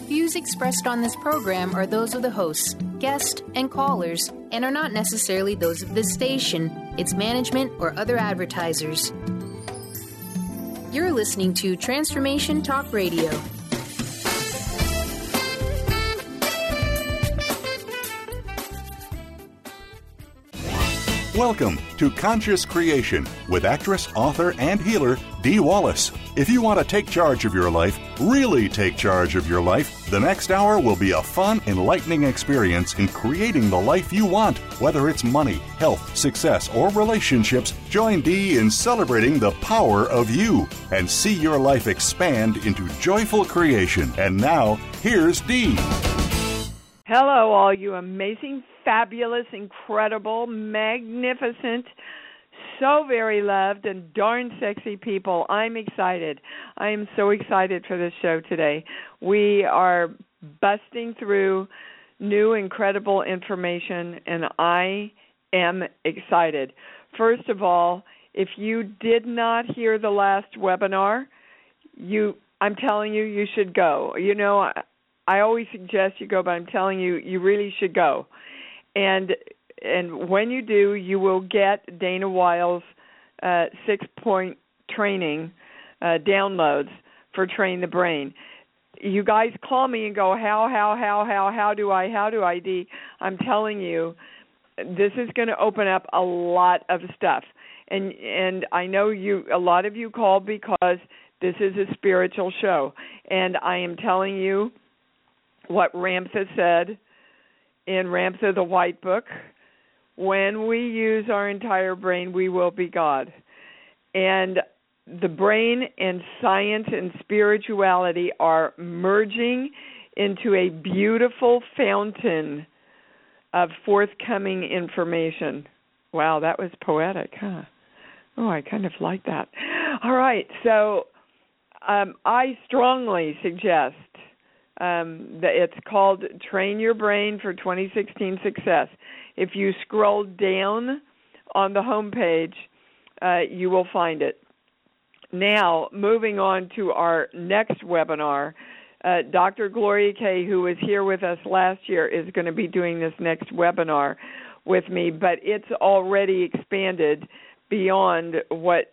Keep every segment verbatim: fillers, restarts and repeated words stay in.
Views expressed on this program are those of the hosts, guests, and callers, and are not necessarily those of this station, its management, or other advertisers. You're listening to Transformation Talk Radio. Welcome to Conscious Creation with actress, author, and healer Dee Wallace. If you want to take charge of your life, really take charge of your life, the next hour will be a fun, enlightening experience in creating the life you want. Whether it's money, health, success, or relationships, join Dee in celebrating the power of you and see your life expand into joyful creation. And now, here's Dee. Hello, all you amazing, fabulous, incredible, magnificent, so very loved, and darn sexy people. I'm excited. I am so excited for this show today. We are busting through new, incredible information, and I am excited. First of all, if you did not hear the last webinar, you, I'm telling you, you should go. You know, I, I always suggest you go, but I'm telling you, you really should go. And and when you do, you will get Dana Wiles' uh, six-point training uh, downloads for Train the Brain. You guys call me and go, how, how, how, how, how do I, how do I, Dee? I'm telling you, this is going to open up a lot of stuff. And and I know you, a lot of you called because this is a spiritual show. And I am telling you what Ramtha said in Ramtha the White Book: when we use our entire brain, we will be God. And the brain and science and spirituality are merging into a beautiful fountain of forthcoming information. Wow, that was poetic, huh? Oh, I kind of like that. All right, so um, I strongly suggest Um, it's called Train Your Brain for twenty sixteen Success. If you scroll down on the homepage, uh, you will find it. Now, moving on to our next webinar, uh, Doctor Gloria Kay, who was here with us last year, is going to be doing this next webinar with me, but it's already expanded beyond what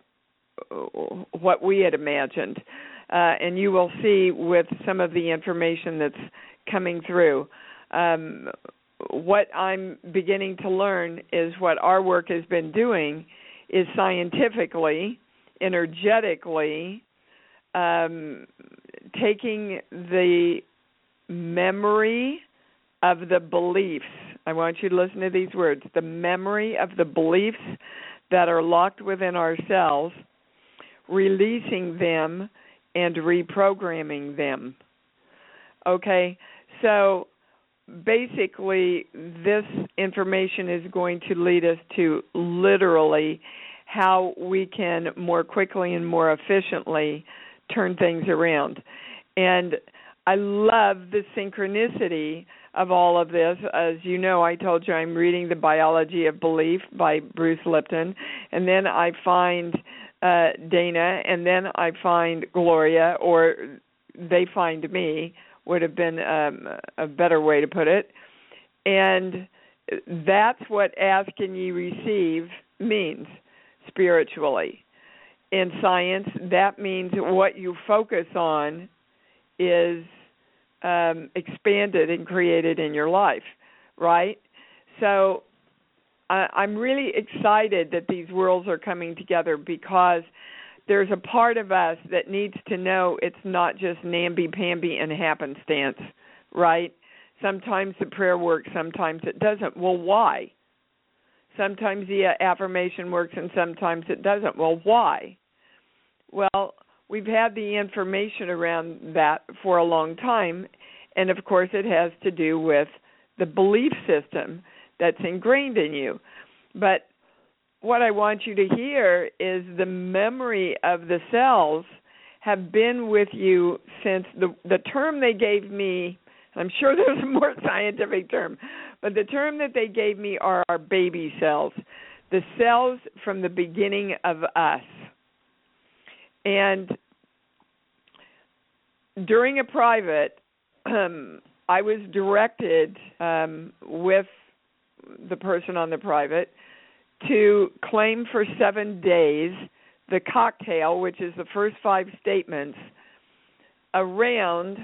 what we had imagined. Uh, and you will see with some of the information that's coming through. Um, what I'm beginning to learn is what our work has been doing is scientifically, energetically, um, taking the memory of the beliefs. I want you to listen to these words. The memory of the beliefs that are locked within ourselves, releasing them and reprogramming them. Okay, so basically this information is going to lead us to literally how we can more quickly and more efficiently turn things around. And I love the synchronicity of all of this. As you know, I told you I'm reading The Biology of Belief by Bruce Lipton, and then I find Uh, Dana, and then I find Gloria, or they find me, would have been um, a better way to put it. And that's what ask and ye receive means spiritually. In science, that means what you focus on is um, expanded and created in your life, right? So I'm really excited that these worlds are coming together because there's a part of us that needs to know it's not just namby-pamby and happenstance, right? Sometimes the prayer works, sometimes it doesn't. Well, why? Sometimes the affirmation works and sometimes it doesn't. Well, why? Well, we've had the information around that for a long time, and of course it has to do with the belief system that's ingrained in you. But what I want you to hear is the memory of the cells have been with you since the, the term they gave me, I'm sure there's a more scientific term, but the term that they gave me are our baby cells, the cells from the beginning of us. And during a private, um, I was directed um, with the person on the private to claim for seven days the cocktail, which is the first five statements around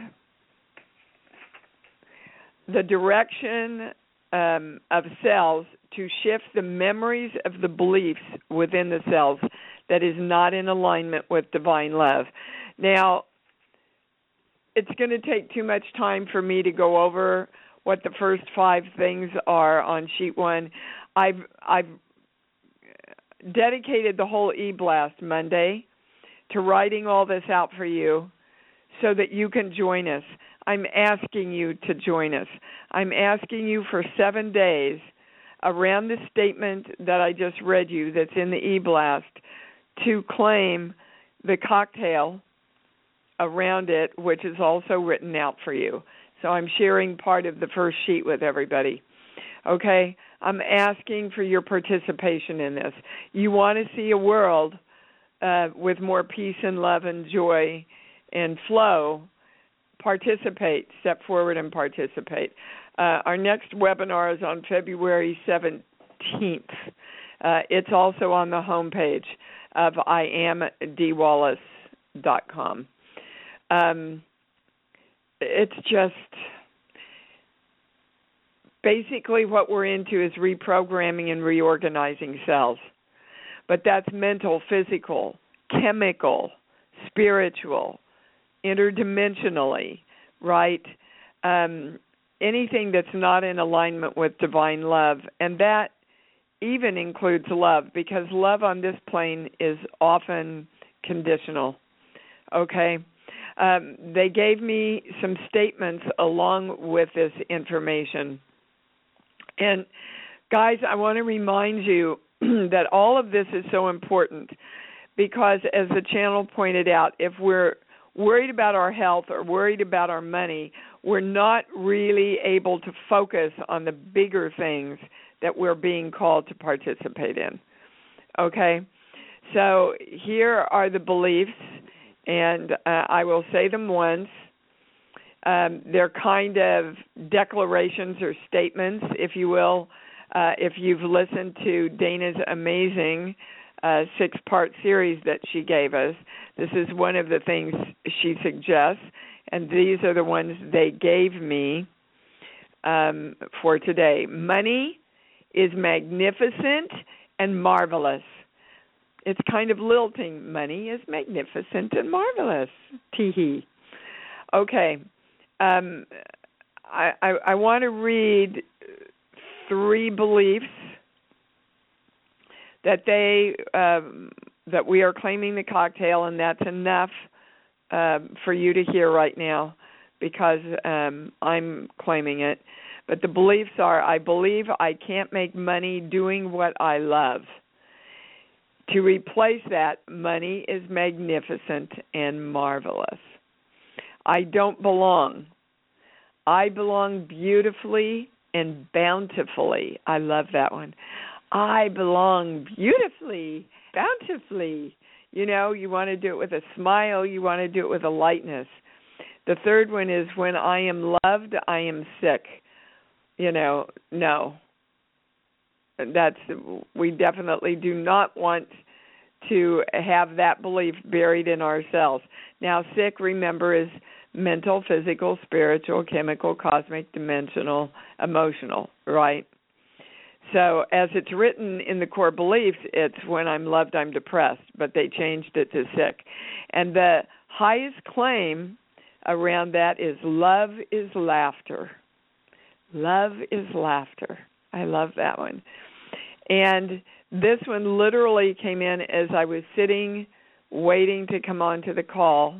the direction um, of cells to shift the memories of the beliefs within the cells that is not in alignment with divine love. Now, it's going to take too much time for me to go over what the first five things are on sheet one. I've I've dedicated the whole e-blast Monday to writing all this out for you so that you can join us. I'm asking you to join us. I'm asking you for seven days around the statement that I just read you that's in the e-blast to claim the cocktail around it, which is also written out for you. So I'm sharing part of the first sheet with everybody. Okay? I'm asking for your participation in this. You want to see a world uh, with more peace and love and joy and flow. Participate. Step forward and participate. Uh, our next webinar is on February seventeenth. Uh, it's also on the homepage of I am d wallace dot com. Um, it's just basically what we're into is reprogramming and reorganizing cells. But that's mental, physical, chemical, spiritual, interdimensionally, right? Um, anything that's not in alignment with divine love. And that even includes love, because love on this plane is often conditional, okay? Um, they gave me some statements along with this information. And guys, I want to remind you that all of this is so important because, as the channel pointed out, if we're worried about our health or worried about our money, we're not really able to focus on the bigger things that we're being called to participate in. Okay? So here are the beliefs, and uh, I will say them once. Um, they're kind of declarations or statements, if you will. Uh, if you've listened to Dana's amazing uh, six-part series that she gave us, this is one of the things she suggests, and these are the ones they gave me um, for today. Money is magnificent and marvelous. It's kind of lilting. Money is magnificent and marvelous. Tee-hee. Okay. Um, I, I, I want to read three beliefs that they um, that we are claiming the cocktail, and that's enough uh, for you to hear right now because um, I'm claiming it. But the beliefs are: I believe I can't make money doing what I love. To replace that, money is magnificent and marvelous. I don't belong. I belong beautifully and bountifully. I love that one. I belong beautifully, bountifully. You know, you want to do it with a smile. You want to do it with a lightness. The third one is when I am loved, I am sick. You know, no. That's, we definitely do not want to have that belief buried in ourselves. Now, sick, remember, is mental, physical, spiritual, chemical, cosmic, dimensional, emotional, right? So as it's written in the core beliefs, it's when I'm loved, I'm depressed, but they changed it to sick. And the highest claim around that is love is laughter. Love is laughter. I love that one. And this one literally came in as I was sitting, waiting to come on to the call.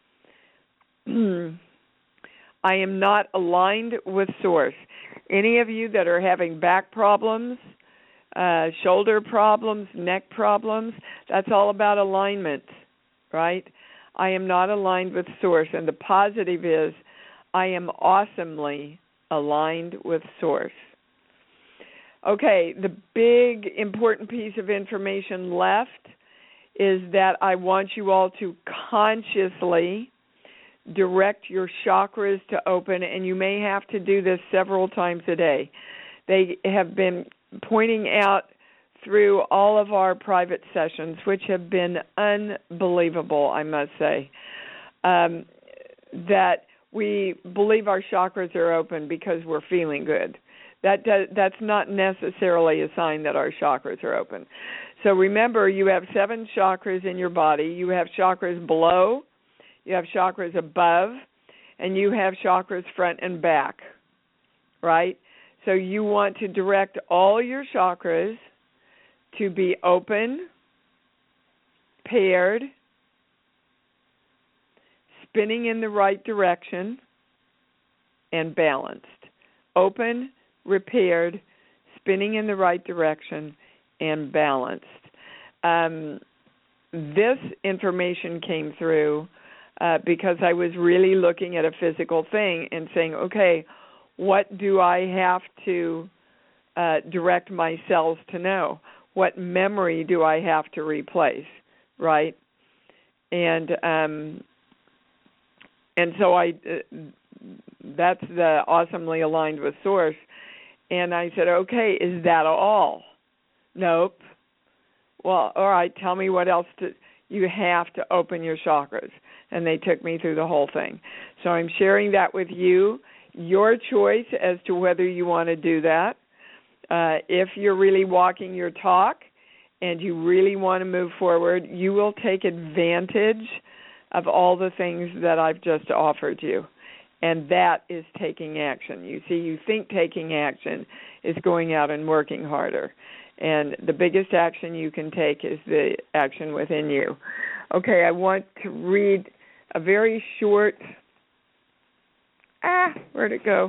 I am not aligned with Source. Any of you that are having back problems, uh, shoulder problems, neck problems, that's all about alignment, right? I am not aligned with Source. And the positive is I am awesomely aligned with Source. Okay, the big important piece of information left is that I want you all to consciously direct your chakras to open, and you may have to do this several times a day. They have been pointing out through all of our private sessions, which have been unbelievable, I must say, um, that we believe our chakras are open because we're feeling good. That does, that's not necessarily a sign that our chakras are open. So remember, you have seven chakras in your body. You have chakras below, you have chakras above, and you have chakras front and back, right? So you want to direct all your chakras to be open, paired, spinning in the right direction, and balanced. Open, repaired, spinning in the right direction, and balanced. Um, this information came through uh, because I was really looking at a physical thing and saying, okay, what do I have to uh, direct my cells to know? What memory do I have to replace, right? And um, and so I uh, that's the awesomely aligned with Source. And I said, okay, is that all? Nope. Well, all right, tell me what else to, you have to open your chakras. And they took me through the whole thing. So I'm sharing that with you, your choice as to whether you want to do that. Uh, if you're really walking your talk and you really want to move forward, you will take advantage of all the things that I've just offered you. And that is taking action. You see, you think taking action is going out and working harder. And the biggest action you can take is the action within you. Okay, I want to read a very short, ah, where'd it go?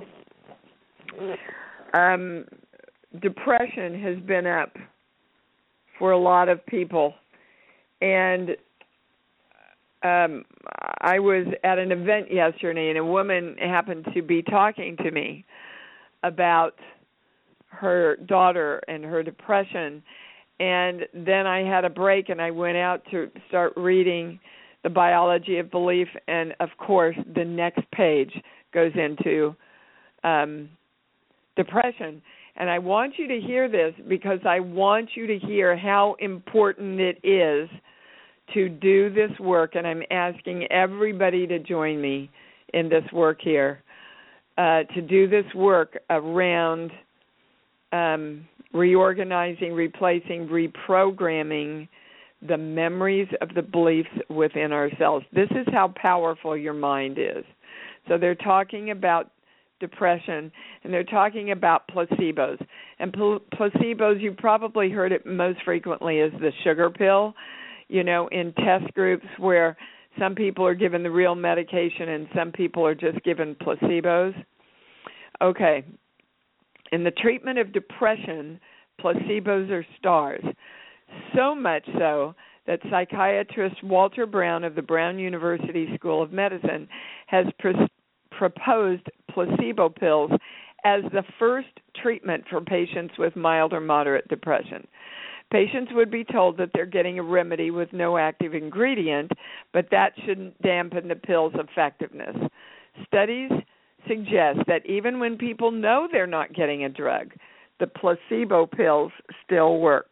Um, depression has been up for a lot of people. And um, I was at an event yesterday, and a woman happened to be talking to me about her daughter and her depression. And then I had a break, and I went out to start reading The Biology of Belief, and, of course, the next page goes into um, depression. And I want you to hear this because I want you to hear how important it is to do this work, and I'm asking everybody to join me in this work here, uh, to do this work around um, reorganizing, replacing, reprogramming the memories of the beliefs within ourselves. This is how powerful your mind is. So they're talking about depression, and they're talking about placebos. And pl- placebos, you probably heard it most frequently as the sugar pill, you know, in test groups where some people are given the real medication and some people are just given placebos. Okay. In the treatment of depression, placebos are stars. So much so that psychiatrist Walter Brown of the Brown University School of Medicine has pres- proposed placebo pills as the first treatment for patients with mild or moderate depression. Patients would be told that they're getting a remedy with no active ingredient, but that shouldn't dampen the pill's effectiveness. Studies suggest that even when people know they're not getting a drug, the placebo pills still work.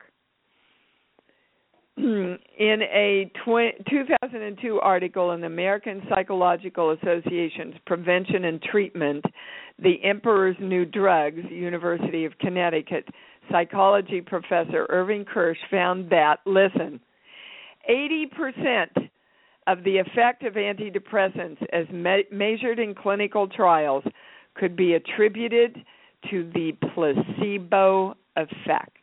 In a two thousand two article in the American Psychological Association's Prevention and Treatment, The Emperor's New Drugs, University of Connecticut, psychology professor Irving Kirsch found that, listen, eighty percent of the effect of antidepressants as me- measured in clinical trials could be attributed to the placebo effect.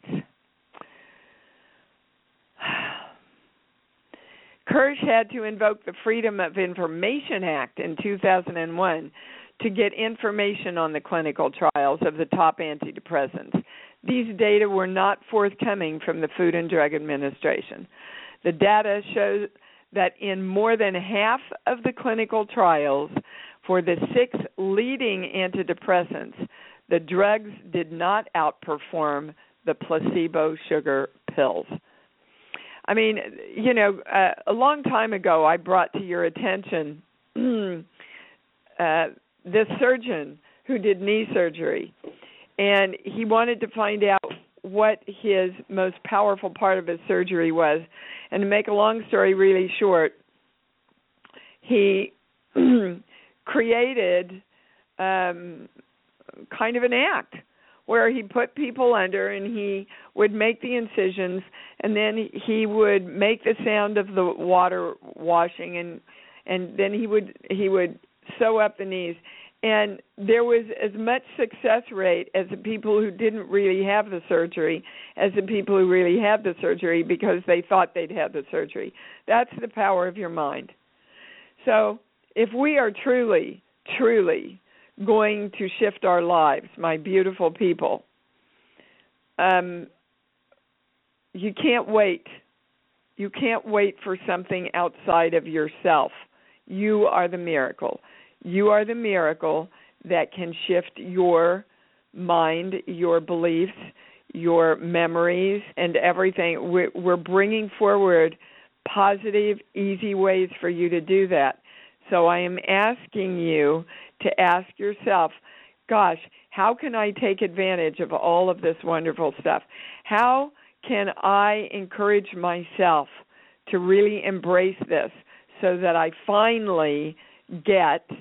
Kirsch had to invoke the Freedom of Information Act in two thousand one to get information on the clinical trials of the top antidepressants. These data were not forthcoming from the Food and Drug Administration. The data shows that in more than half of the clinical trials for the six leading antidepressants, the drugs did not outperform the placebo sugar pills. I mean, you know, uh, a long time ago I brought to your attention uh, this surgeon who did knee surgery, and he wanted to find out what his most powerful part of his surgery was. And to make a long story really short, he created um, kind of an act where he put people under and he would make the incisions, and then he would make the sound of the water washing, and and then he would he would sew up the knees. And there was as much success rate as the people who didn't really have the surgery as the people who really had the surgery because they thought they'd had the surgery. That's the power of your mind. So if we are truly, truly going to shift our lives, my beautiful people, um, you can't wait. You can't wait for something outside of yourself. You are the miracle. You are the miracle that can shift your mind, your beliefs, your memories, and everything. We're, we're bringing forward positive, easy ways for you to do that. So I am asking you to ask yourself, gosh, how can I take advantage of all of this wonderful stuff? How can I encourage myself to really embrace this so that I finally get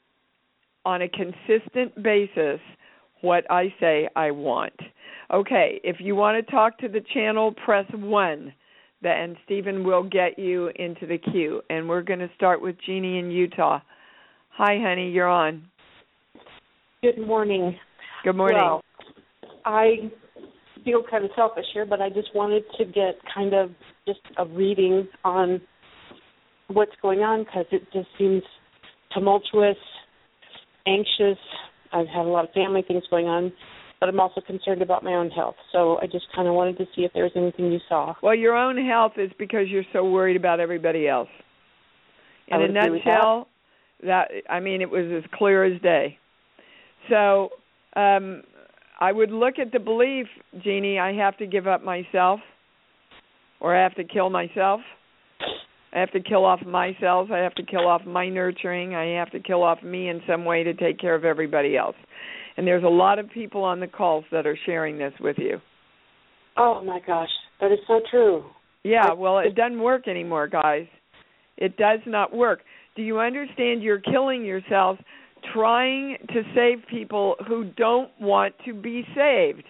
on a consistent basis what I say I want? Okay, if you want to talk to the channel, press one, and Stephen will get you into the queue. And we're going to start with Jeannie in Utah. Hi, honey, you're on. Good morning. Good morning. Well, I feel kind of selfish here, but I just wanted to get kind of just a reading on what's going on because it just seems tumultuous, anxious. I've had a lot of family things going on, but I'm also concerned about my own health. So I just kind of wanted to see if there was anything you saw. Well, your own health is because you're so worried about everybody else. In a nutshell, that I mean, it was as clear as day. So um, I would look at the belief, Jeannie, I have to give up myself, or I have to kill myself. I have to kill off my cells. I have to kill off my nurturing. I have to kill off me in some way to take care of everybody else. And there's a lot of people on the calls that are sharing this with you. Oh, my gosh. That is so true. Yeah, well, it doesn't work anymore, guys. It does not work. Do you understand you're killing yourselves trying to save people who don't want to be saved?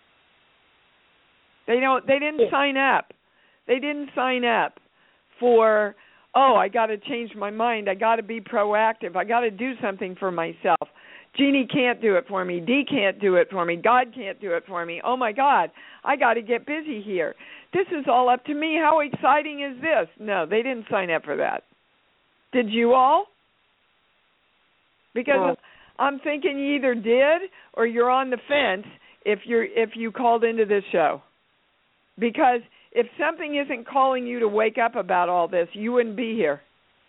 They don't. They didn't sign up. They didn't sign up for, oh, I got to change my mind. I got to be proactive. I got to do something for myself. Jeannie can't do it for me. Dee can't do it for me. God can't do it for me. Oh, my God, I got to get busy here. This is all up to me. How exciting is this? No, they didn't sign up for that. Did you all? Because no. I'm thinking you either did or you're on the fence if you're if you called into this show. Because if something isn't calling you to wake up about all this, you wouldn't be here.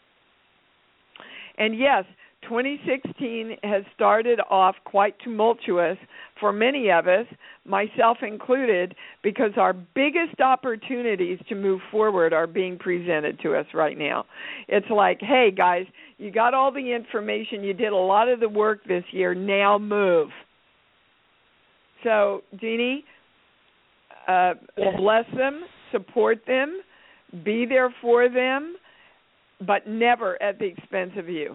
And yes, twenty sixteen has started off quite tumultuous for many of us, myself included, because our biggest opportunities to move forward are being presented to us right now. It's like, hey, guys, you got all the information. You did a lot of the work this year. Now move. So, Jeannie, uh, yes. bless them, support them, be there for them, but never at the expense of you.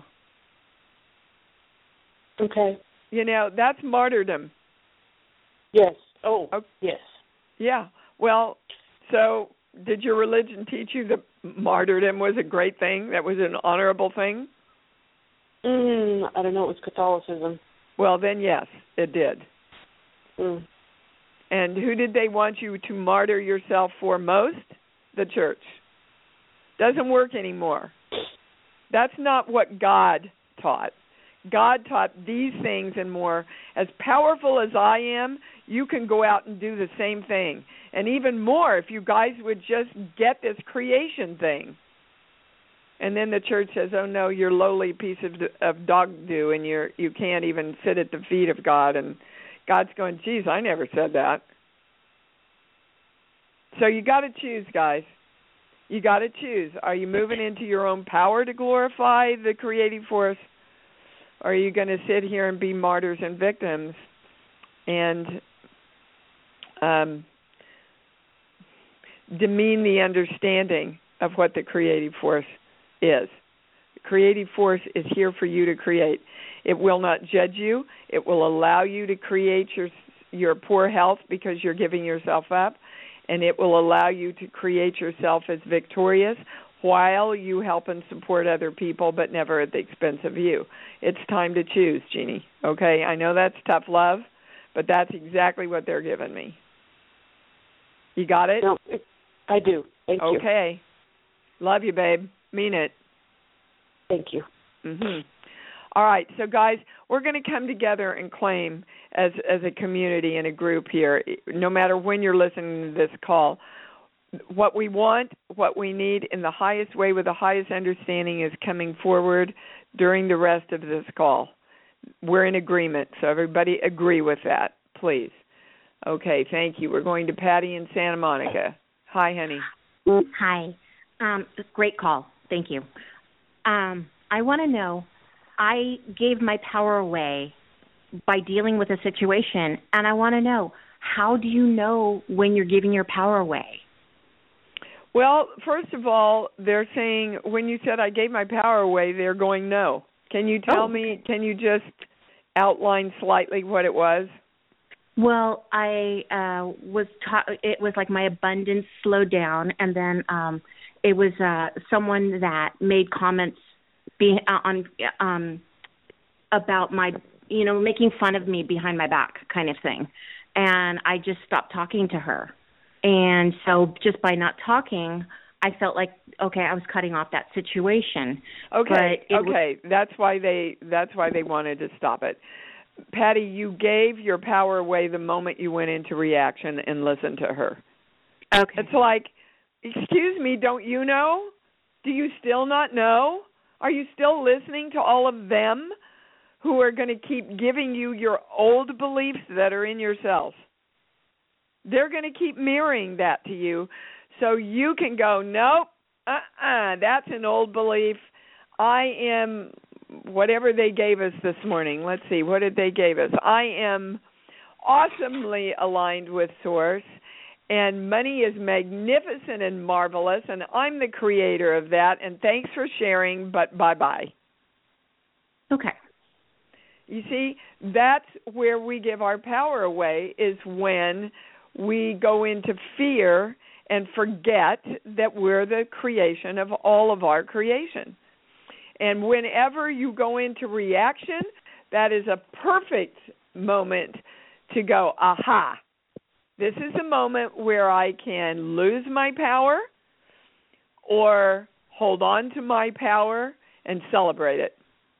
Okay. You know, that's martyrdom. Yes. Oh, okay. Yes. Yeah. Well, so did your religion teach you that martyrdom was a great thing, that was an honorable thing? Mm, I don't know. It was Catholicism. Well, then, yes, it did. Mm. And who did they want you to martyr yourself for most? The church. Doesn't work anymore. That's not what God taught. God taught these things and more. As powerful as I am, you can go out and do the same thing. And even more if you guys would just get this creation thing. And then the church says, oh, no, you're a lowly piece of, of dog do, and you're, you can't even sit at the feet of God. And God's going, geez, I never said that. So you got to choose, guys. You got to choose. Are you moving into your own power to glorify the creative force? Or are you going to sit here and be martyrs and victims and um, demean the understanding of what the creative force is? The creative force is here for you to create. It will not judge you. It will allow you to create your your poor health because you're giving yourself up, and it will allow you to create yourself as victorious while you help and support other people, but never at the expense of you. It's time to choose, Jeannie. Okay, I know that's tough love, but that's exactly what they're giving me. You got it? No, I do. Thank you. Okay. Love you, babe. Mean it. Thank you. Mm-hmm. All right, so guys, we're going to come together and claim as as a community and a group here, no matter when you're listening to this call, what we want, what we need in the highest way with the highest understanding is coming forward during the rest of this call. We're in agreement, so everybody agree with that, please. Okay, thank you. We're going to Patty in Santa Monica. Hi, honey. Hi. Um, great call. Thank you. Um, I want to know, I gave my power away by dealing with a situation, and I want to know, how do you know when you're giving your power away? Well, first of all, they're saying, when you said I gave my power away, they're going no. Can you tell oh, okay. me, can you just outline slightly what it was? Well, I uh, was taught, it was like my abundance slowed down, and then um, it was uh, someone that made comments be, uh, on um, about my, you know, making fun of me behind my back kind of thing. And I just stopped talking to her. And so just by not talking, I felt like, okay, I was cutting off that situation. Okay, but okay, was, that's why they that's why they wanted to stop it. Patty, you gave your power away the moment you went into reaction and listened to her. Okay. It's like, excuse me, don't you know? Do you still not know? Are you still listening to all of them who are going to keep giving you your old beliefs that are in yourself? They're going to keep mirroring that to you, so you can go, nope, uh-uh, that's an old belief. I am, whatever they gave us this morning. Let's see, what did they give us? I am awesomely aligned with Source, and money is magnificent and marvelous, and I'm the creator of that, and thanks for sharing, but bye-bye. Okay. You see, that's where we give our power away, is when we go into fear and forget that we're the creation of all of our creation. And whenever you go into reaction, that is a perfect moment to go, aha, this is a moment where I can lose my power or hold on to my power and celebrate it.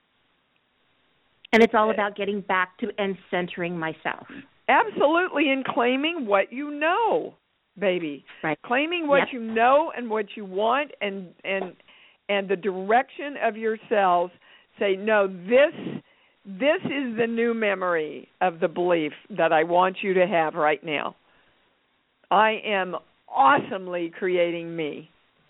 And it's all about getting back to and centering myself. Absolutely, and claiming what you know, baby. Right. Claiming what yep. you know and what you want, and and and the direction of yourselves. Say, no, this this is the new memory of the belief that I want you to have right now. I am awesomely creating me.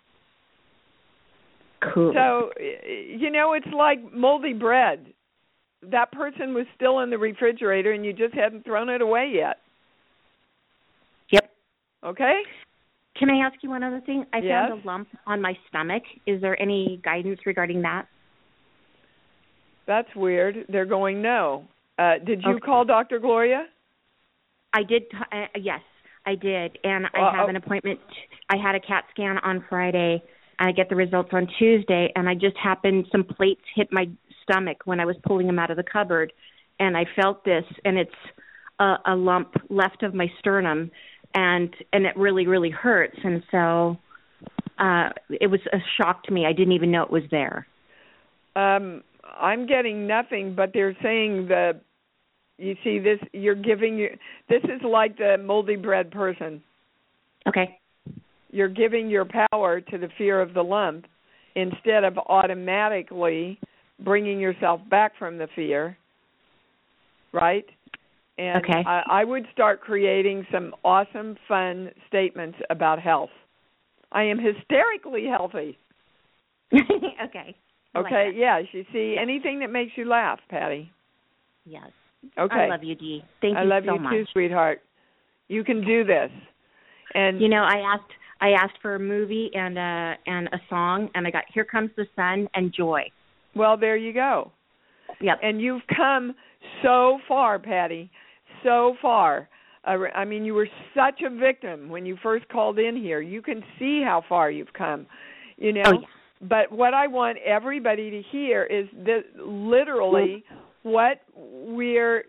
Cool. So, you know, it's like moldy bread. That person was still in the refrigerator and you just hadn't thrown it away yet. Yep. Okay? Can I ask you one other thing? I yes? found a lump on my stomach. Is there any guidance regarding that? That's weird. They're going no. Uh, did you okay. call Doctor Gloria? I did. T- uh, yes, I did. And I uh, have an appointment. I had a CAT scan on Friday. I get the results on Tuesday. And I just happened, some plates hit my stomach when I was pulling them out of the cupboard, and I felt this, and it's a, a lump left of my sternum, and and it really, really hurts, and so uh, it was a shock to me. I didn't even know it was there. Um, I'm getting nothing, but they're saying the, you see, this, you're giving, you, this is like the moldy bread person. Okay. You're giving your power to the fear of the lump instead of automatically bringing yourself back from the fear, right? And okay. I, I would start creating some awesome, fun statements about health. I am hysterically healthy. Okay. I Okay, like yes. You see, anything that makes you laugh, Patty. Yes. Okay. I love you, Dee. Thank I you love so you much. too, sweetheart. You can do this. And you know, I asked I asked for a movie and a and a song, and I got Here Comes the Sun and Joy. Well, there you go. Yep. And you've come so far, Patty, so far. Uh, I mean, you were such a victim when you first called in here. You can see how far you've come, you know. Oh, yeah. But what I want everybody to hear is that literally what we're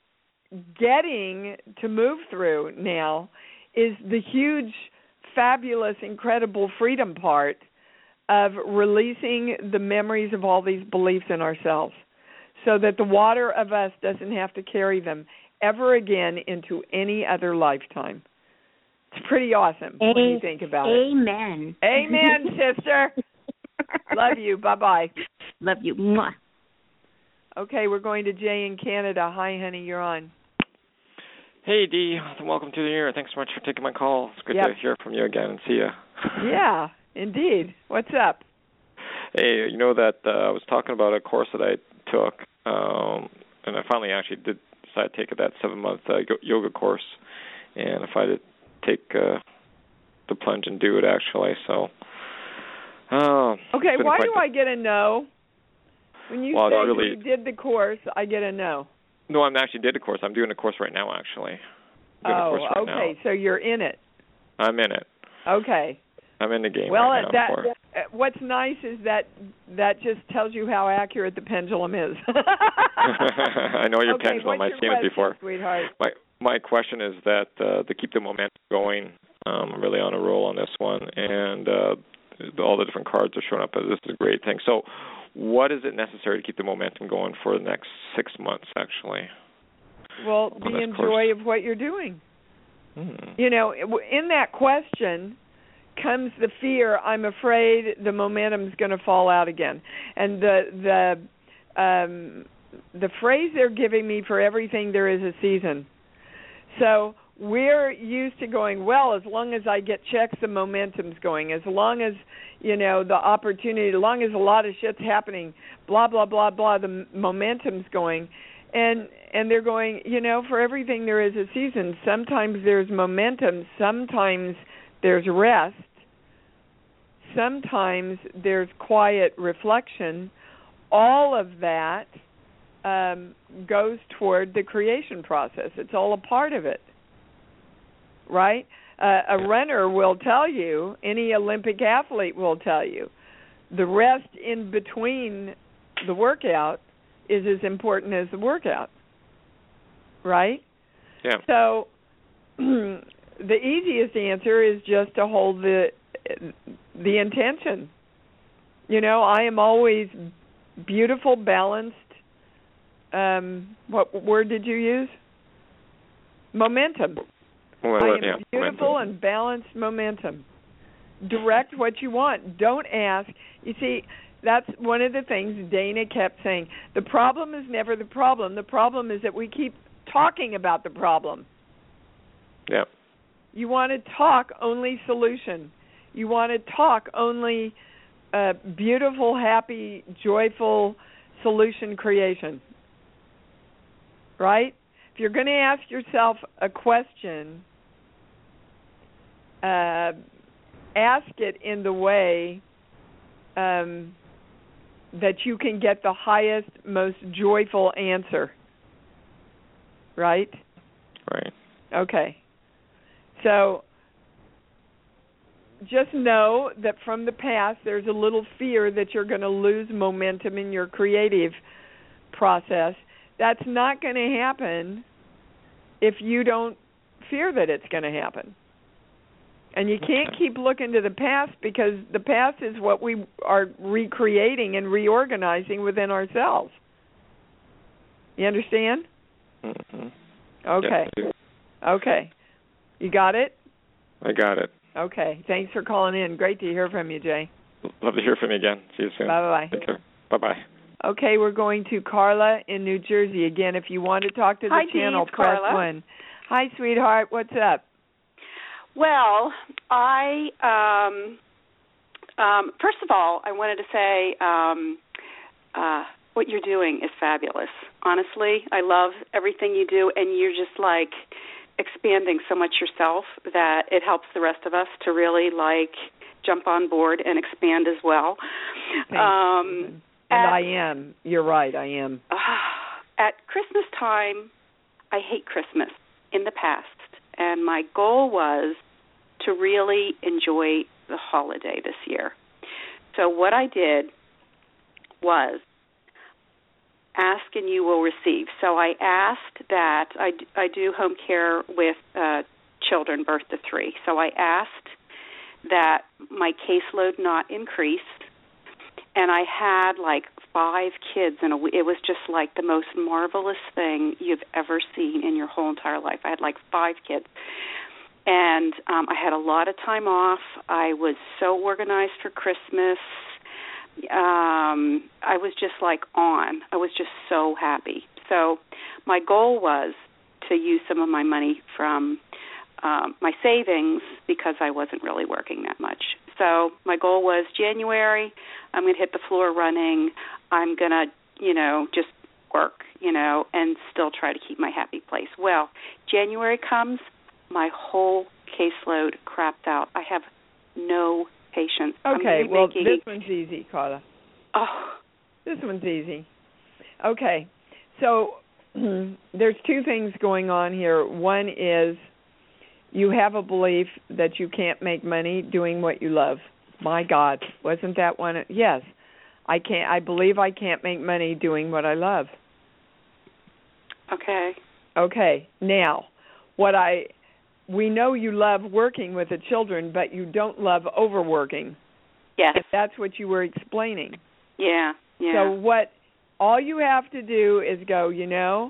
getting to move through now is the huge, fabulous, incredible freedom part of releasing the memories of all these beliefs in ourselves so that the water of us doesn't have to carry them ever again into any other lifetime. It's pretty awesome A- when you think about Amen. it. Amen, sister. Love you. Bye-bye. Love you. Mwah. Okay, we're going to Jay in Canada. Hi, honey. You're on. Hey, Dee. Welcome to the year. Thanks so much for taking my call. It's good yep. to hear from you again and see you. Yeah, indeed. What's up? Hey, you know that uh, I was talking about a course that I took, um, and I finally actually did decide to take that seven-month uh, yoga course, and if I did take uh, the plunge and do it, actually, so... Uh, okay, why do the... I get a no? When you well, say really... you did the course, I get a no. No, I'm actually did a course. I'm doing a course right now, actually. I'm doing oh, a course right okay, now. so you're in it. I'm in it. Okay. I'm in the game well, right now. That, for... what's nice is that that just tells you how accurate the pendulum is. I know your okay, pendulum. what's I've your seen question, it before. Sweetheart? My my question is that uh, to keep the momentum going, um, I'm really on a roll on this one, and uh, all the different cards are showing up as this is a great thing. So what is it necessary to keep the momentum going for the next six months, actually? Well, be in joy of what you're doing. Hmm. You know, in that question comes the fear, I'm afraid the momentum's going to fall out again. And the the um, the phrase they're giving me for everything, there is a season. So we're used to going, well, as long as I get checks, the momentum's going. As long as, you know, the opportunity, as long as a lot of shit's happening, blah, blah, blah, blah, the momentum's going. And and they're going, you know, for everything there is a season. Sometimes there's momentum. Sometimes there's rest. Sometimes there's quiet reflection. All of that um, goes toward the creation process. It's all a part of it, right? Uh, a runner will tell you, any Olympic athlete will tell you, the rest in between the workout is as important as the workout, right? Yeah. So the easiest answer is just to hold the the intention. You know, I am always beautiful, balanced. Um, what word did you use? Momentum. Well, I am yeah, beautiful momentum. and balanced momentum. Direct what you want. Don't ask. You see, that's one of the things Dana kept saying. The problem is never the problem. The problem is that we keep talking about the problem. Yeah. You want to talk only solution. You want to talk only uh, beautiful, happy, joyful solution creation. Right? If you're going to ask yourself a question, uh, ask it in the way um, that you can get the highest, most joyful answer. Right? Right. Okay. So just know that from the past there's a little fear that you're going to lose momentum in your creative process. That's not going to happen if you don't fear that it's going to happen. And you can't Okay. keep looking to the past because the past is what we are recreating and reorganizing within ourselves. You understand? Mm-hmm. Okay. Yes, I do. Okay. You got it? I got it. Okay. Thanks for calling in. Great to hear from you, Jay. Love to hear from you again. See you soon. Bye-bye. Take care. Bye-bye. Okay, we're going to Carla in New Jersey. Again, if you want to talk to the Hi, Dee, channel, it's press Carla. one. Hi, sweetheart. What's up? Well, I um, um, first of all, I wanted to say um, uh, what you're doing is fabulous. Honestly, I love everything you do, and you're just like expanding so much yourself that it helps the rest of us to really like jump on board and expand as well. Um, and at, I am. You're right, I am. Uh, at Christmas time, I hate Christmas in the past, and my goal was to really enjoy the holiday this year. So what I did was ask and you will receive. So I asked that, I, I do home care with uh, children birth to three. So I asked that my caseload not increase, and I had like five kids in a week. It was just like the most marvelous thing you've ever seen in your whole entire life. I had like five kids. And um, I had a lot of time off. I was so organized for Christmas. Um, I was just like on. I was just so happy. So my goal was to use some of my money from um, my savings because I wasn't really working that much. So my goal was January, I'm going to hit the floor running. I'm going to, you know, just work, you know, and still try to keep my happy place. Well, January comes, my whole caseload crapped out. I have no patience. Okay, well, this one's easy, Carla. Oh. This one's easy. Okay, so there's two things going on here. One is you have a belief that you can't make money doing what you love. My God, wasn't that one? Yes, I can't. I believe I can't make money doing what I love. Okay. Okay, now, what I... we know you love working with the children, but you don't love overworking. Yes. If that's what you were explaining. Yeah, yeah. So what, all you have to do is go, you know,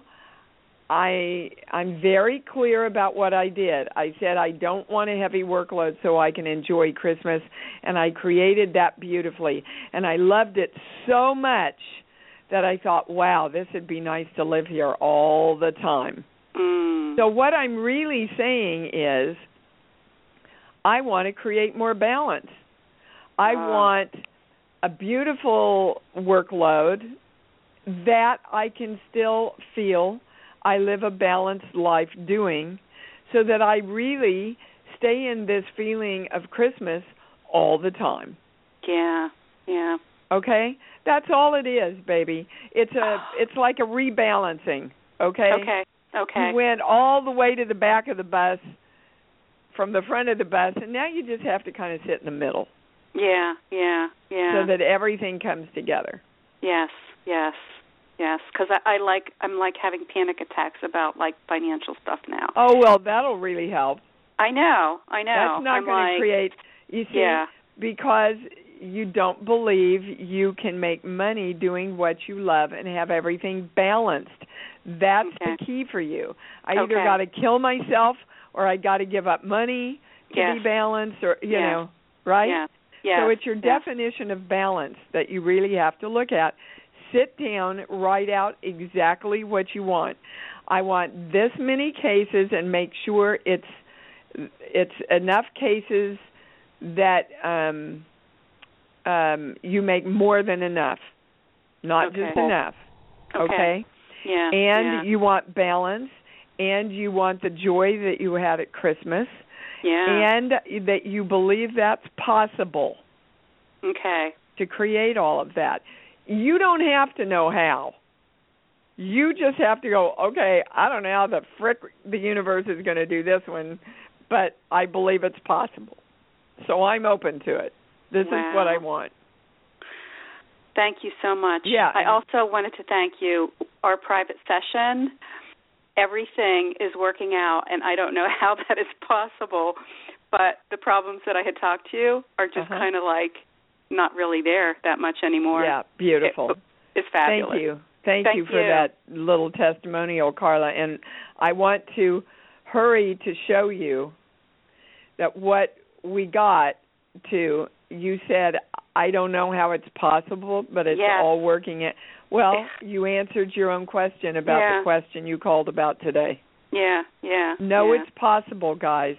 I, I'm very clear about what I did. I said I don't want a heavy workload so I can enjoy Christmas, and I created that beautifully. And I loved it so much that I thought, wow, this would be nice to live here all the time. Mm. So what I'm really saying is I want to create more balance. I uh. want a beautiful workload that I can still feel I live a balanced life doing, so that I really stay in this feeling of Christmas all the time. Yeah, yeah. Okay? That's all it is, baby. It's a it's like a rebalancing, okay? Okay. Okay. You went all the way to the back of the bus from the front of the bus, and now you just have to kind of sit in the middle. Yeah, yeah, yeah. So that everything comes together. Yes, yes, yes. Because I, I like, I'm like having panic attacks about like financial stuff now. Oh well, that'll really help. I know, I know. That's not going like, to create. You see, yeah. because you don't believe you can make money doing what you love and have everything balanced. That's okay. the key for you. I okay. either got to kill myself or I got to give up money to yes. be balanced, or you yes. know, right? Yeah. Yes. So it's your yes. definition of balance that you really have to look at. Sit down, write out exactly what you want. I want this many cases, and make sure it's it's enough cases that um, um, you make more than enough, not okay. just enough. Okay. okay? Yeah. And yeah. you want balance, and you want the joy that you had at Christmas. Yeah. And that you believe that's possible. Okay. To create all of that. You don't have to know how. You just have to go, okay, I don't know how the frick the universe is going to do this one, but I believe it's possible. So I'm open to it. This wow. is what I want. Thank you so much. Yeah. I also wanted to thank you. Our private session, everything is working out, and I don't know how that is possible, but the problems that I had talked to you are just uh-huh. kind of like not really there that much anymore. Yeah, beautiful. It, it's fabulous. Thank you. Thank, Thank you for you. that little testimonial, Carla. And I want to hurry to show you that what we got to, you said, I don't know how it's possible, but it's yes. all working. It. Well, you answered your own question about yeah. the question you called about today. Yeah, yeah. No, yeah. it's possible, guys.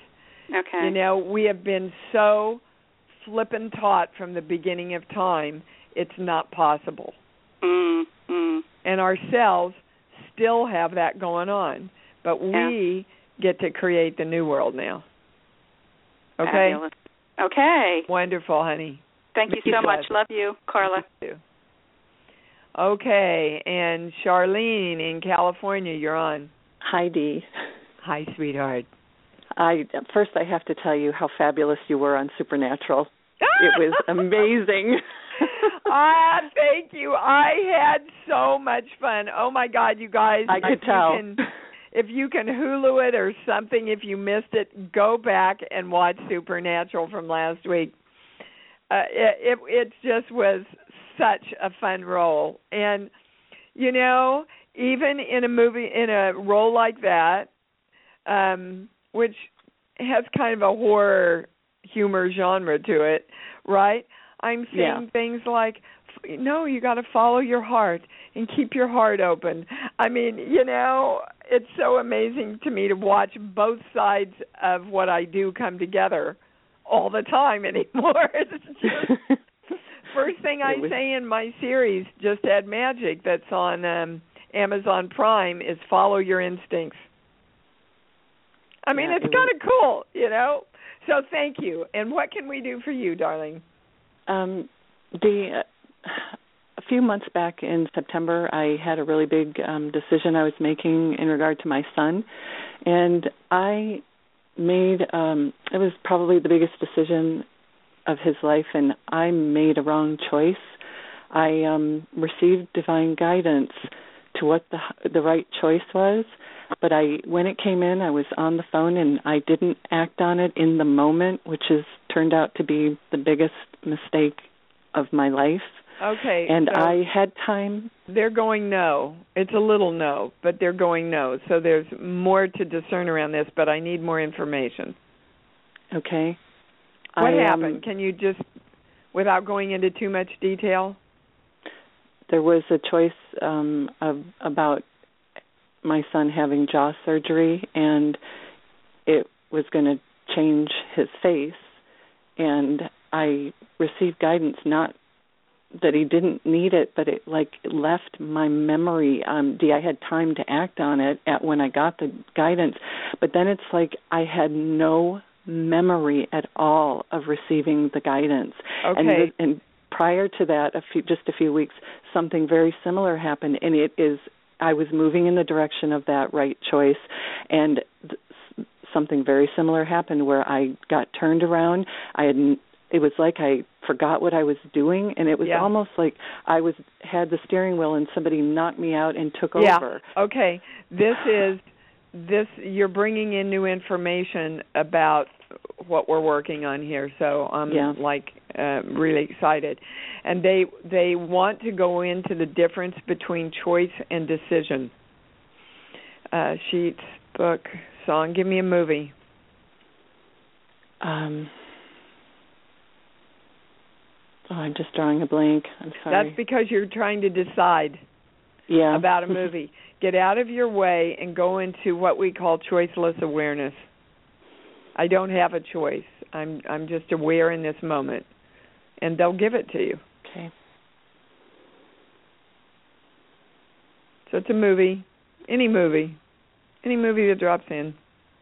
Okay. You know, we have been so flippin' taught from the beginning of time it's not possible. Mm, mm. And our cells still have that going on. But we yeah. get to create the new world now. Okay? Fabulous. Okay. Wonderful, honey. Thank you so much. Love you, Carla. You too. Okay, and Charlene in California, you're on. Hi, Dee. Hi, sweetheart. I first I have to tell you how fabulous you were on Supernatural. It was amazing. Ah, thank you. I had so much fun. Oh my God, you guys! I could if tell. You can, if you can Hulu it or something, if you missed it, go back and watch Supernatural from last week. Uh, it, it it just was such a fun role, and you know, even in a movie in a role like that, um, which has kind of a horror humor genre to it, right? I'm saying yeah. things like, no, you got to follow your heart and keep your heart open. I mean, you know, it's so amazing to me to watch both sides of what I do come together all the time anymore. It's just, first thing I was, say in my series, Just Add Magic, that's on um, Amazon Prime, is follow your instincts. I mean, yeah, it's it kind of cool, you know. So thank you. And what can we do for you, darling? Um, the uh, a few months back in September, I had a really big um, decision I was making in regard to my son, and I made um, it was probably the biggest decision of his life, and I made a wrong choice. I um, received divine guidance to what the the right choice was. But I, when it came in, I was on the phone and I didn't act on it in the moment, which has turned out to be the biggest mistake of my life. Okay. And so I had time. They're going no. It's a little no, but they're going no. So there's more to discern around this, but I need more information. Okay. What I, happened? Um, Can you just, without going into too much detail? There was a choice um, of, about my son having jaw surgery, and it was going to change his face, and I received guidance, not that he didn't need it, but it like left my memory. Um, I had time to act on it at when I got the guidance, but then it's like I had no memory at all of receiving the guidance. Okay. And, the, and prior to that, a few, just a few weeks, something very similar happened, and it is I was moving in the direction of that right choice, and th- something very similar happened where I got turned around. I had, it was like I forgot what I was doing, and it was yeah. almost like I was had the steering wheel and somebody knocked me out and took yeah. over. Okay, this is this. You're bringing in new information about what we're working on here, so I'm yeah. like uh, really excited. And they they want to go into the difference between choice and decision. Uh, sheets, book, song. Give me a movie. Um. Oh, I'm just drawing a blank. I'm sorry. That's because you're trying to decide yeah. about a movie. Get out of your way and go into what we call choiceless awareness. I don't have a choice. I'm I'm just aware in this moment, and they'll give it to you. Okay. So it's a movie, any movie, any movie that drops in.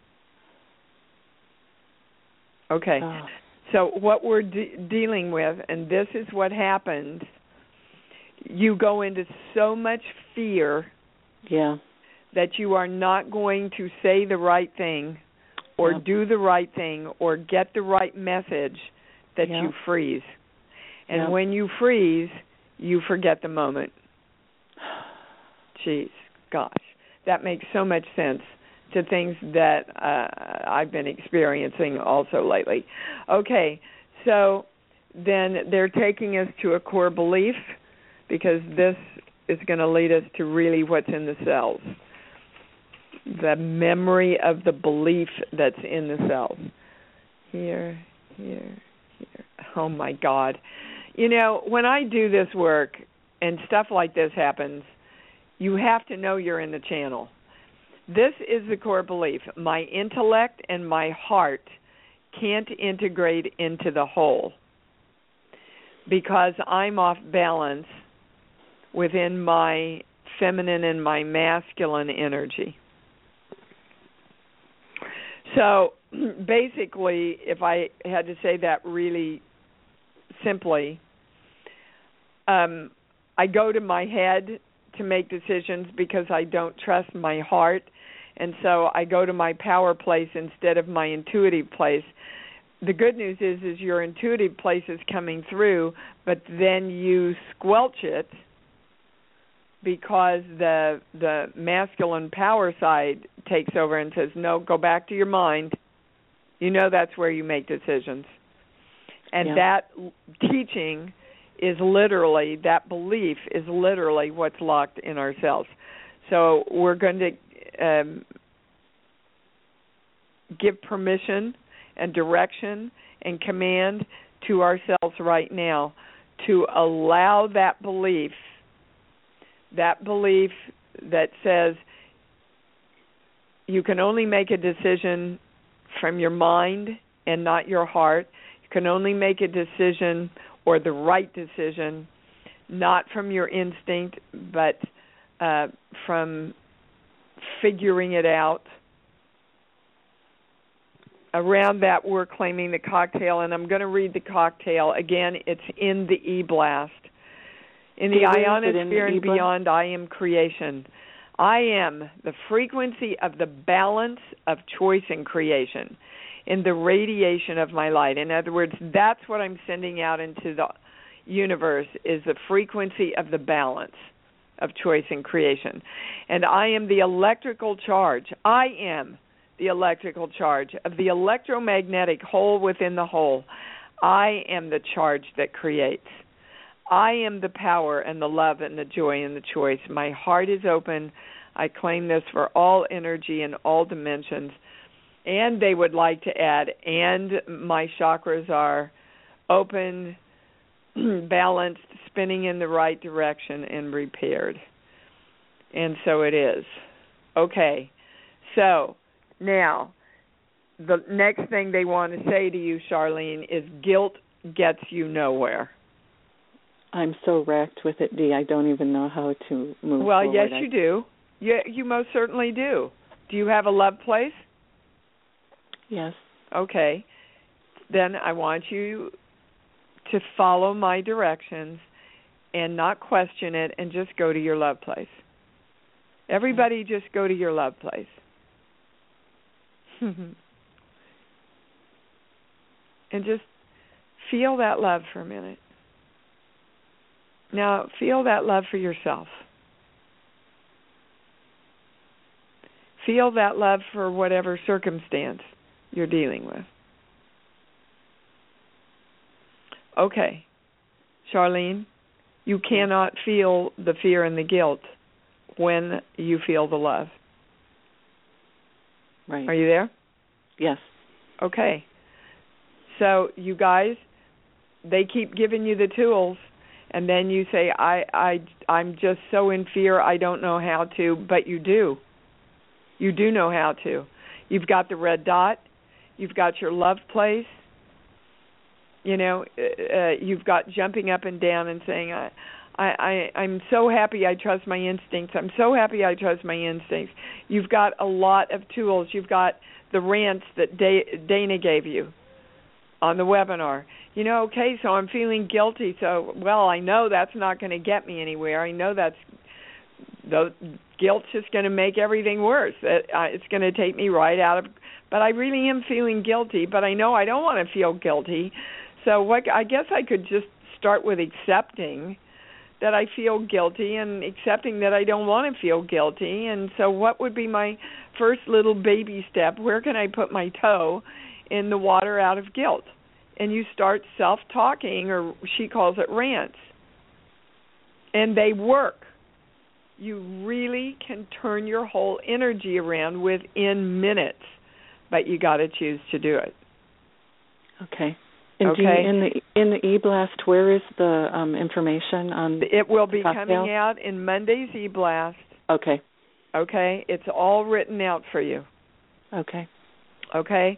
Okay. Oh. So what we're de- dealing with, and this is what happens, you go into so much fear yeah. that you are not going to say the right thing or yep. do the right thing or get the right message that yep. you freeze. And yep. when you freeze, you forget the moment. Jeez, gosh. That makes so much sense to things that uh, I've been experiencing also lately. Okay, so then they're taking us to a core belief because this is going to lead us to really what's in the cells. The memory of the belief that's in the cells. Here, here, here. Oh, my God. You know, when I do this work and stuff like this happens, you have to know you're in the channel. This is the core belief. My intellect and my heart can't integrate into the whole because I'm off balance within my feminine and my masculine energy. So basically, if I had to say that really simply, um, I go to my head to make decisions because I don't trust my heart, and so I go to my power place instead of my intuitive place. The good news is, is your intuitive place is coming through, but then you squelch it because the the masculine power side takes over and says, no, go back to your mind. You know that's where you make decisions. And yeah. that teaching is literally, that belief is literally what's locked in ourselves. So we're going to um, give permission and direction and command to ourselves right now to allow that belief, that belief that says you can only make a decision from your mind and not your heart. You can only make a decision or the right decision not from your instinct but uh, from figuring it out. Around that, we're claiming the cocktail, and I'm going to read the cocktail. Again, it's in the E-Blast. In the ionosphere and beyond, I am creation. I am the frequency of the balance of choice and creation in the radiation of my light. In other words, that's what I'm sending out into the universe, is the frequency of the balance of choice and creation. And I am the electrical charge. I am the electrical charge of the electromagnetic whole within the whole. I am the charge that creates. I am the power and the love and the joy and the choice. My heart is open. I claim this for all energy and all dimensions. And they would like to add, and my chakras are open, balanced, spinning in the right direction, and repaired. And so it is. Okay. So now, the next thing they want to say to you, Charlene, is guilt gets you nowhere. I'm so wracked with it, Dee. I don't even know how to move well, forward. Well, yes, you do. You, you most certainly do. Do you have a love place? Yes. Okay. Then I want you to follow my directions and not question it and just go to your love place. Everybody just go to your love place. And just feel that love for a minute. Now, feel that love for yourself. Feel that love for whatever circumstance you're dealing with. Okay. Charlene, you cannot feel the fear and the guilt when you feel the love. Right. Are you there? Yes. Okay. So, you guys, they keep giving you the tools, and then you say, I, I, I'm just so in fear, I don't know how to, but you do. You do know how to. You've got the red dot. You've got your love place. You know, uh, you've got jumping up and down and saying, I, I, I, I'm so happy I trust my instincts. I'm so happy I trust my instincts. You've got a lot of tools. You've got the rants that Dana gave you on the webinar. You know, okay, so I'm feeling guilty. So, well, I know that's not going to get me anywhere. I know that's, the guilt's just going to make everything worse. It, uh, it's going to take me right out of, but I really am feeling guilty, but I know I don't want to feel guilty. So what I guess I could just start with accepting that I feel guilty and accepting that I don't want to feel guilty. And so what would be my first little baby step? Where can I put my toe in the water out of guilt? And you start self-talking, or she calls it rants. And they work. You really can turn your whole energy around within minutes, but you got to choose to do it. Okay. And okay. Dee, in the in the E-Blast, where is the um, information on? It will be cocktail? coming out in Monday's E-Blast. Okay. Okay. It's all written out for you. Okay. Okay.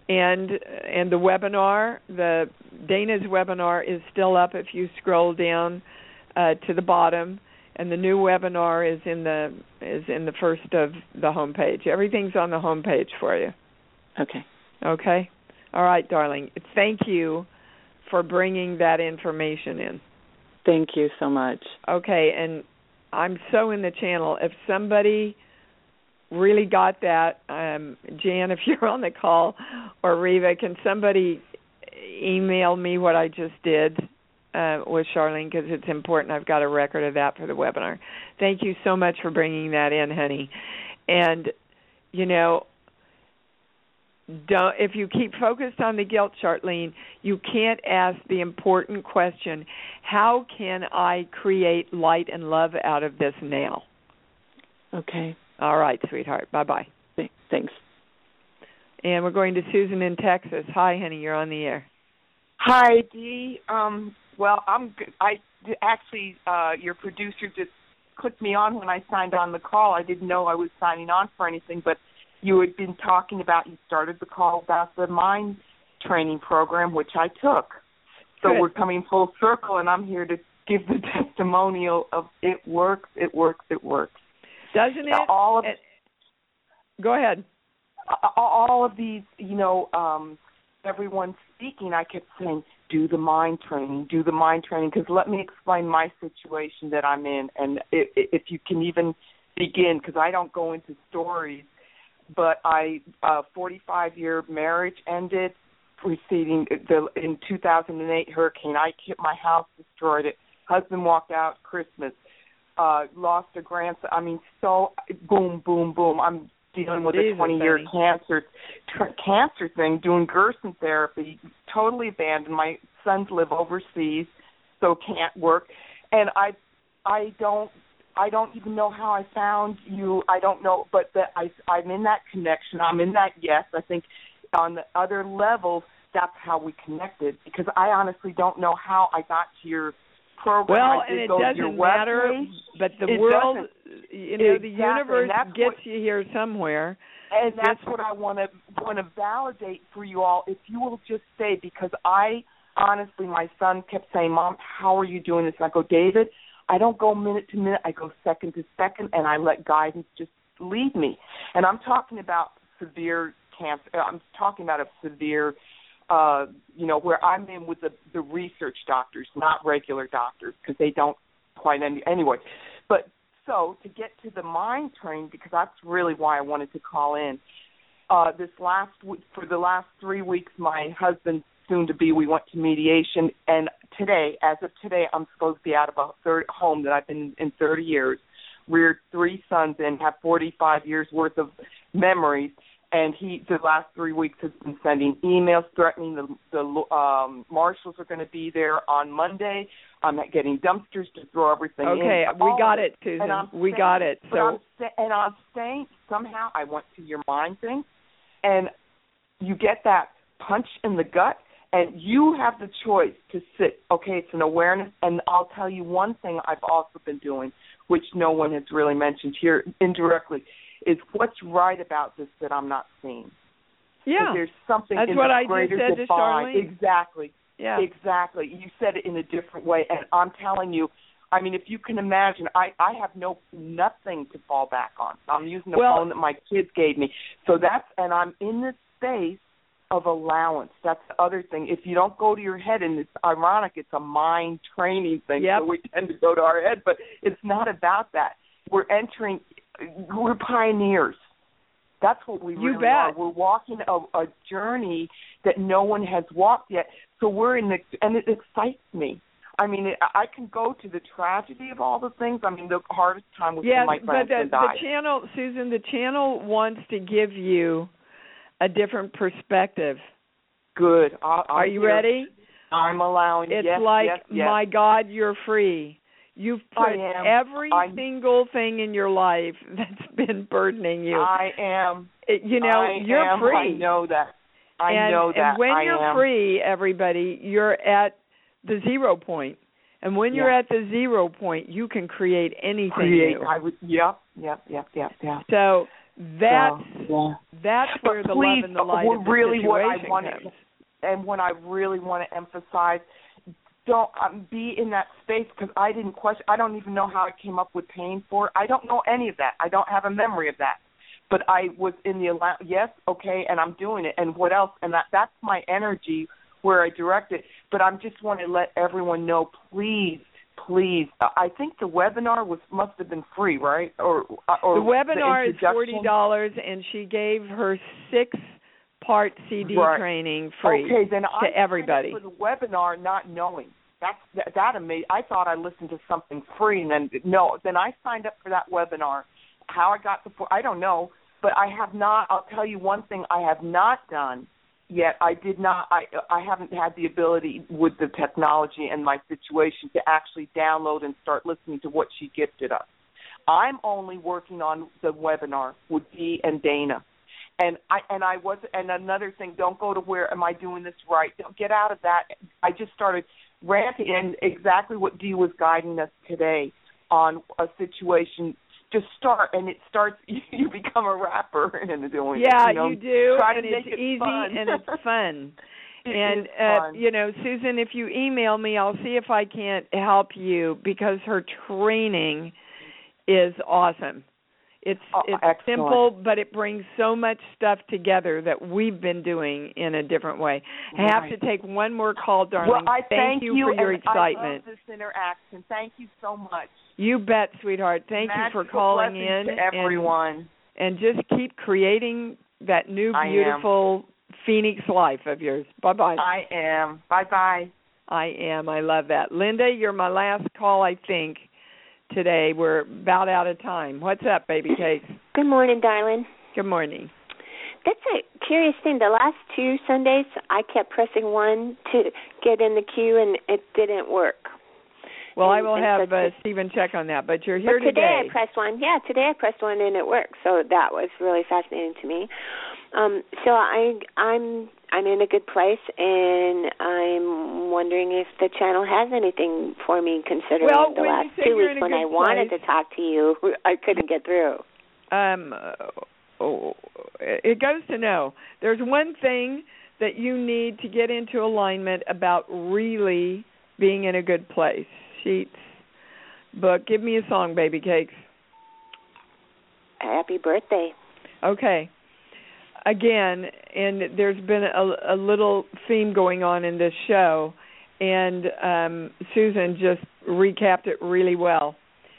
And and the webinar, the Dana's webinar is still up if you scroll down uh, to the bottom, and the new webinar is in the is in the first of the homepage. Everything's on the homepage for you. Okay. Okay. All right, darling. Thank you for bringing that information in. Thank you so much. Okay, and I'm so in the channel. If somebody really got that, um, Jan, if you're on the call, or Reva, can somebody email me what I just did uh, with Charlene, because it's important. I've got a record of that for the webinar. Thank you so much for bringing that in, honey. And, you know, don't, if you keep focused on the guilt, Charlene, you can't ask the important question, how can I create light and love out of this now? Okay. All right, sweetheart. Bye-bye. Thanks. And we're going to Susan in Texas. Hi, honey. You're on the air. Hi, Dee. Um, well, I'm. I actually, uh, your producer just clicked me on when I signed on the call. I didn't know I was signing on for anything, but you had been talking about, you started the call about the mind training program, which I took. So Good. We're coming full circle, and I'm here to give the testimonial of it works, it works, it works. Doesn't it? All of, it go ahead. All of these, you know, um, everyone speaking, I kept saying, do the mind training, do the mind training, because let me explain my situation that I'm in, and if, if you can even begin, because I don't go into stories, but I, uh, forty-five-year marriage ended preceding the, in two thousand eight Hurricane Ike hit my house, destroyed it. Husband walked out Christmas. Uh, lost a grandson. I mean, so boom, boom, boom. I'm dealing with Jesus, a twenty-year honey. cancer tr- cancer thing, doing Gerson therapy, totally abandoned. My sons live overseas, so can't work. And I, I don't, I don't even know how I found you. I don't know, but that I, I'm in that connection. I'm in that yes. I think on the other level, that's how we connected, because I honestly don't know how I got to your program. Well, I did and it go to doesn't your matter, webpage. but the It world, doesn't. you know, Exactly. the universe That's gets what, you here somewhere. And that's what I want to want to validate for you all. If you will just say, because I honestly, my son kept saying, Mom, how are you doing this? And I go, David, I don't go minute to minute. I go second to second, and I let guidance just lead me. And I'm talking about severe cancer. I'm talking about a severe, uh, you know, where I'm in with the, the research doctors, not regular doctors, because they don't quite any, anyway. But so to get to the mind training, because that's really why I wanted to call in. Uh, this last week, for the last three weeks, my husband, soon to be, we went to mediation, and today, as of today, I'm supposed to be out of a third home that I've been in thirty years, reared three sons, and have forty-five years worth of memories. And he, the last three weeks, has been sending emails threatening the, the um, marshals are going to be there on Monday. I'm getting dumpsters to throw everything in. Okay, we got it, Susan. We saying, got it. So, I'm say, and I'm saying somehow I went to your mind thing, and you get that punch in the gut, and you have the choice to sit. Okay, it's an awareness, and I'll tell you one thing I've also been doing, which no one has really mentioned here indirectly, is what's right about this that I'm not seeing. Yeah, there's something that's in what the I greater just said to divine. Charlene. Exactly. Yeah. Exactly. You said it in a different way, and I'm telling you, I mean, if you can imagine, I, I have no nothing to fall back on. I'm using the well, phone that my kids gave me. So that's, and I'm in this space of allowance. That's the other thing. If you don't go to your head, and it's ironic, it's a mind training thing, yep. so we tend to go to our head, but it's not about that. We're entering, we're pioneers. That's what we you really bet. are. We're walking a, a journey that no one has walked yet. So we're in the, and it excites me. I mean, it, I can go to the tragedy of all the things. I mean, the hardest time was yes, when my grandson but the, the died. channel, Susan, the channel wants to give you a different perspective. Good. I'll, Are you here. ready? I'm allowing. It's yes, like, yes, yes. my God, you're free. You've put every I'm, single thing in your life that's been burdening you. I am. It, you know, I you're am. free. I know that. I and, know that. And when I you're am. free, everybody, you're at the zero point. And when you're yeah. at the zero point, you can create anything Create. new. I would. Yep. Yep. Yep. Yep. Yep. So That's so, yeah. that's but where the please, love and the light of the really situation what I want comes. And what I really want to emphasize, don't um, be in that space, because I didn't question. I don't even know how I came up with paying for it. I don't know any of that. I don't have a memory of that. But I was in the yes, okay, and I'm doing it. And what else? And that that's my energy where I direct it. But I just want to let everyone know, please. Please, I think the webinar was must have been free, right? Or, or the webinar the is forty dollars, and she gave her six-part C D right. training free okay, then to I everybody. For the webinar, not knowing that's that, that amazing. I thought I listened to something free, and then no, then I signed up for that webinar. How I got the I don't know, but I have not. I'll tell you one thing: I have not done. Yet I did not. I I haven't had the ability with the technology and my situation to actually download and start listening to what she gifted us. I'm only working on the webinar with Dee and Dana, and I and I was and another thing. Don't go to where am I doing this right? Don't get out of that. I just started ranting, and exactly what Dee was guiding us today on a situation. Just start, and it starts. You become a rapper and doing yeah, it. You know, you do, try and to it's make it easy fun. and it's fun. it and is uh, fun. you know, Susan, if you email me, I'll see if I can't help you because her training is awesome. It's oh, it's excellent. simple, but it brings so much stuff together that we've been doing in a different way. Right. I have to take one more call, darling. Well, I thank, thank you, you for your and excitement. I love this interaction. Thank you so much. You bet, sweetheart. Thank Magical you for calling in. To everyone. And, and just keep creating that new I beautiful am. Phoenix life of yours. Bye-bye. I am. Bye-bye. I am. I love that. Linda, you're my last call, I think, today. We're about out of time. What's up, baby cakes? Good morning, darling. Good morning. That's a curious thing. The last two Sundays, I kept pressing one to get in the queue, and it didn't work. Well, and, I will have uh, Stephen check on that, but you're here but today. today. I pressed one. Yeah, today I pressed one, and it worked. So that was really fascinating to me. Um, so I, I'm I'm in a good place, and I'm wondering if the channel has anything for me, considering well, the when last you say two you're weeks in a when good I wanted place, to talk to you, I couldn't get through. Um, oh, it goes to know. There's one thing that you need to get into alignment about really being in a good place. Sheets, book. Give me a song, baby cakes. Happy birthday. Okay. Again, and there's been a, a little theme going on in this show, and um, Susan just recapped it really well.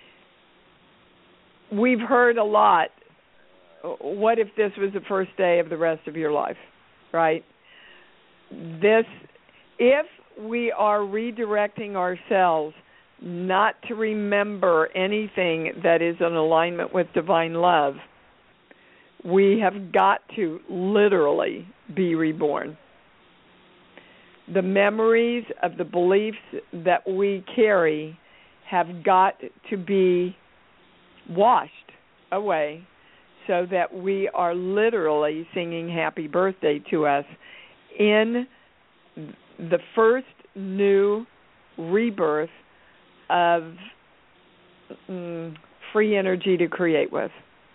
We've heard a lot. What if this was the first day of the rest of your life, right? This, if we are redirecting ourselves not to remember anything that is in alignment with divine love, we have got to literally be reborn. The memories of the beliefs that we carry have got to be washed away so that we are literally singing happy birthday to us in the first new rebirth of mm, free energy to create with.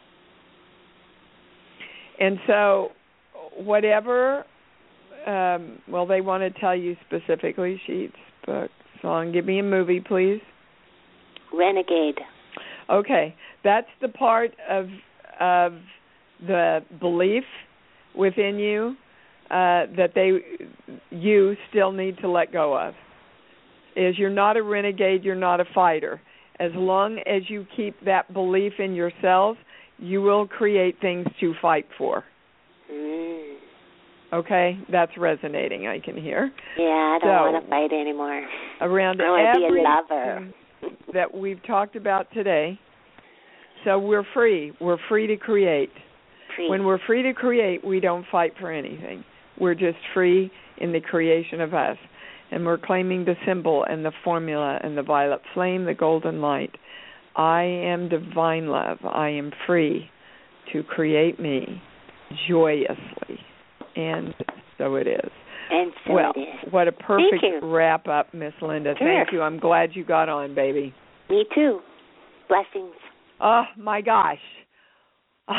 And so whatever, um, well, they want to tell you specifically, sheets, book, song. Give me a movie, please. Renegade. Okay. That's the part of of the belief within you uh, that they you still need to let go of. Is you're not a renegade, you're not a fighter. As long as you keep that belief in yourself, you will create things to fight for. Mm. Okay? That's resonating, I can hear. Yeah, I don't so, want to fight anymore. Around I want to be a lover that we've talked about today. So we're free. We're free to create. Free. When we're free to create, we don't fight for anything. We're just free in the creation of us. And we're claiming the symbol and the formula and the violet flame, the golden light. I am divine love. I am free to create me joyously. And so it is. And so well, it is. What a perfect Thank you. wrap up, Miss Linda. Sure. Thank you. I'm glad you got on, baby. Me too. Blessings. Oh, my gosh.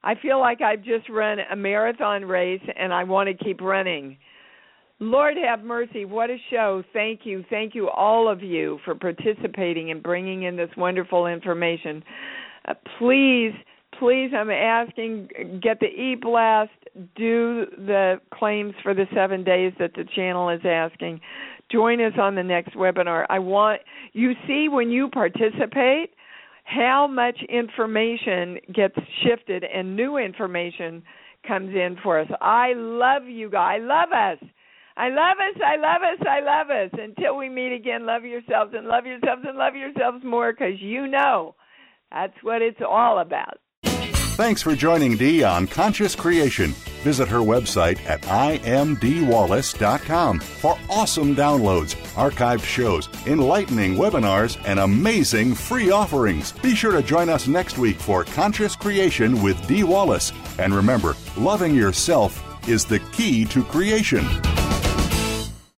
I feel like I've just run a marathon race and I want to keep running. Lord have mercy, what a show. Thank you. Thank you, all of you, for participating and bringing in this wonderful information. Uh, please, please, I'm asking, get the e-blast, do the claims for the seven days that the channel is asking. Join us on the next webinar. I want, you see when you participate, how much information gets shifted and new information comes in for us. I love you guys. I love us. I love us, I love us, I love us. Until we meet again, love yourselves and love yourselves and love yourselves more, because you know that's what it's all about. Thanks for joining Dee on Conscious Creation. Visit her website at i m d wallace dot com for awesome downloads, archived shows, enlightening webinars, and amazing free offerings. Be sure to join us next week for Conscious Creation with Dee Wallace. And remember, loving yourself is the key to creation.